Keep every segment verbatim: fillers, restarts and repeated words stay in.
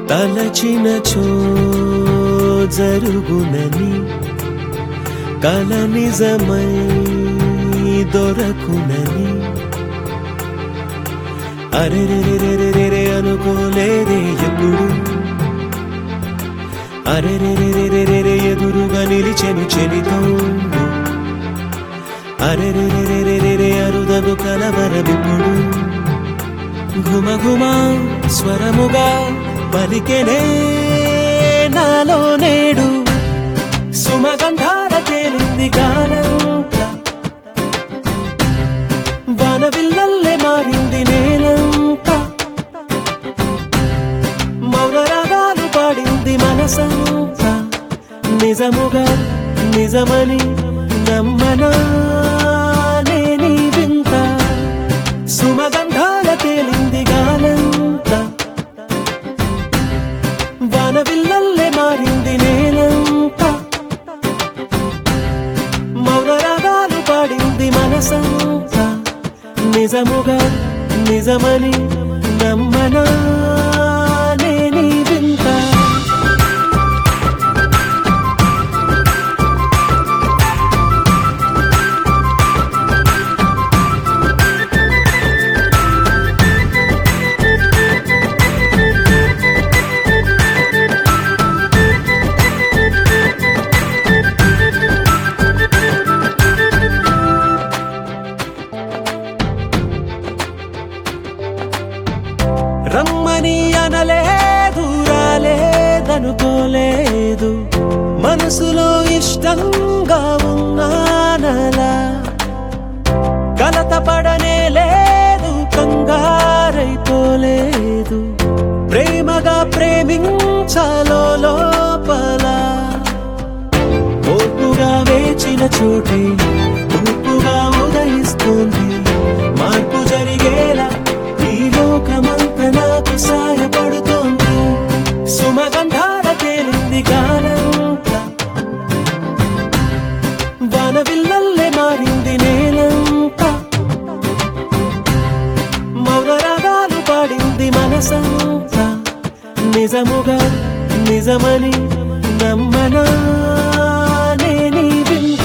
తలచినచో జరుగునని కల నిజమై దొరకునని అరెరెరెరెరెరె అనుకోలేదే ఎప్పుడు అరెరెరెరెరెరె ఎదురుగా నిలిచెను చెలితోండు అరెరెరెరెరెరె అరుదగు కలవరమిప్పుడు ఘుమఘుమా స్వరముగా పలికెనే నాలో నేడు సుమగంధాల తేలింది గానంతా వానవిల్లల్లే మారింది నేలంతా మౌన రాగాలు పాడింది మనసంతా నిజముగా నిజమని నమ్మనా నేనీ వింత సుమగంధాల తేలింది గానంతా వానవిల్లల్లే మారింది నేలంతా మౌన రాగాలు పాడింది మనసంతా నిజముగా నిజమని నమ్మనా నేనీ వింత రమ్మని అనలేదు రాలేదనుకోలేదు మనసులో ఇష్టంగా ఉన్నానలా కలత పడనే లేదు కంగారైపోలేదు ప్రేమగా ప్రేమించాలో లోపల ఓర్పుగా వేచిన చోటే తూర్పుగా ఉదయిస్తుంది మార్పు జరిగేలా ఈ లోకమంతా నాకు సాయపడుతోంది సుమగంధాల తేలింది గానంతా వానవిల్లల్లే మారింది నేలంతా మౌన రాగాలు పాడింది మనసంతా నిజముగా నిజమని నమ్మనా నేనీ వింత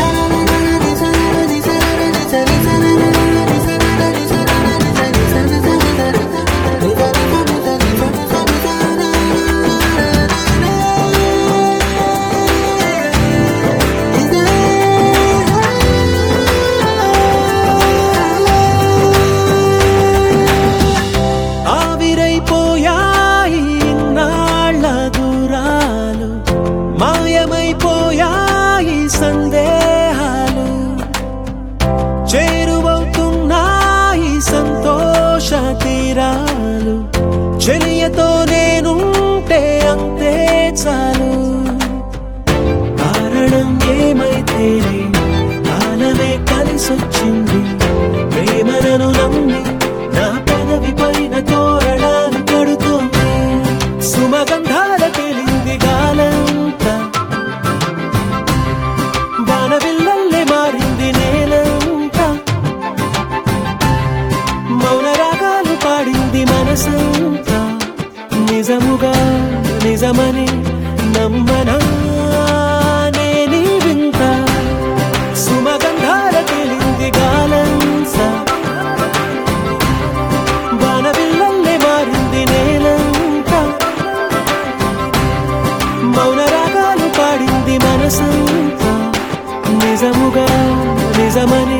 ఆవిరైపోయాయి ఇన్నాళ్ళ దూరాలు మాయమైపోయాయి సందేహాలు చేరువవుతున్నాయి సంతోష తీరాలు చెలియతో నేనుంటే అంతే చాలు కారణం ఏమైతేనే కాలమే కలిసొచ్చింది ప్రేమను నమ్మి నా పెదవి పైన తోరణాలు కడుతోంది సుమగంధాల తేలింది గాలంతా వానవిల్లల్లే మారింది నేలంతా మౌన రాగాలు పాడింది మనసంతా నిజముగా నిజమని నమ్మనా నేనీ వింత సుమగంధాల తేలింది గాలంతా వానవిల్లల్లే మారింది నేలంతా మౌన రాగాలు పాడింది మనసంతా నిజముగా నిజమని